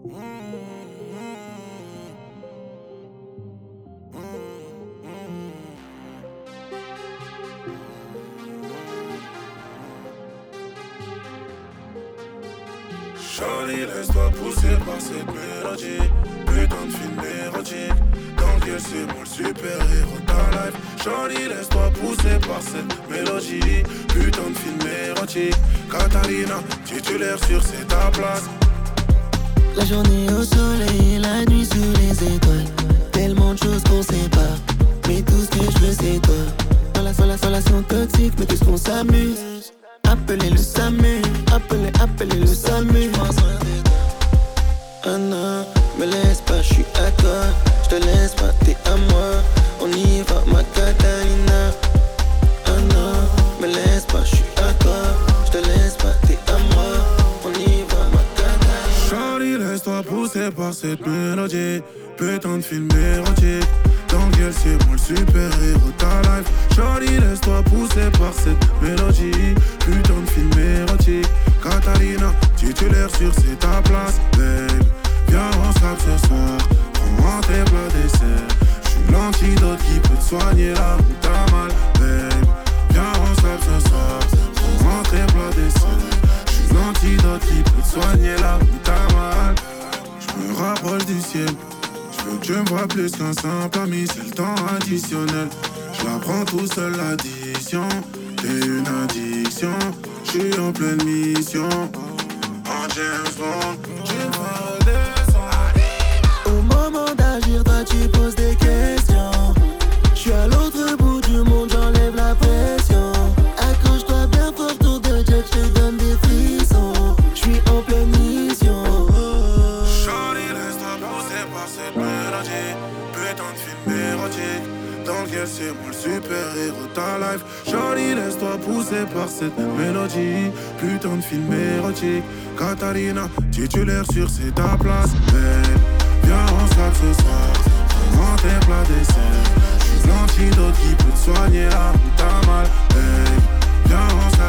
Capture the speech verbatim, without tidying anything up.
Charlie, laisse-toi pousser par cette mélodie. Putain de film érotique. Dans quel c'est moi le super-héros de ta life. Charlie, laisse-toi pousser par cette mélodie. Putain de film érotique. Catalina, titulaire sur c'est ta place. La journée au soleil, la nuit sous les étoiles. Tellement de choses qu'on sait pas, mais tout ce que je veux c'est toi. Dans la, dans la relation toxique, mais tout ce qu'on s'amuse. Appelez le SAMU, appelez, appelez le SAMU. Ah non, me laisse pas, je suis à toi. Je te laisse pas, t'es à moi. On y va, ma Catalina. Ah non, me laisse pas, je suis à toi. Je te laisse pas, t'es à moi. On y va, ma Catalina. Charlie, laisse-toi pousser par cette mélodie. Putain de film érotique. Dans quel c'est moi le super-héros de ta life. Charlie, laisse-toi pousser par cette mélodie. Putain de film érotique. Catalina, titulaire sur c'est ta place. Babe, viens on s'appe ce soir. Prends-moi tes plats dessert. J'suis l'antidote qui peut te soigner là où t'as mal. Babe, viens on s'appe ce soir. Prends-moi tes plats dessert. J'suis l'antidote qui peut te soigner là où t'as mal. J'me rapproche du ciel. J'veux que tu me vois plus qu'un simple ami, c'est le temps additionnel. J'la prends tout seul l'addition, t'es une addiction. J'suis en pleine mission, en James Bond. Tu me redescends. Au moment d'agir, toi tu poses des questions. J'suis à l'autre bout du monde, j'enlève la pression. Accroche-toi bien fort autour de Jack, j'te donne des frissons. J'suis en pleine mission. Charlie, laisse-toi pousser par cette mélodie. Putain de film érotique. Dans lequel c'est moi le super-héros de ta life. Charlie, laisse-toi pousser par cette mélodie. Putain de film érotique. Catalina, titulaire sur c'est ta place. Babe, viens on s'appe ce soir. Prends-moi tes plats dessert. J'suis l'antidote qui peut te soigner là où t'as mal. Babe, viens on s'appe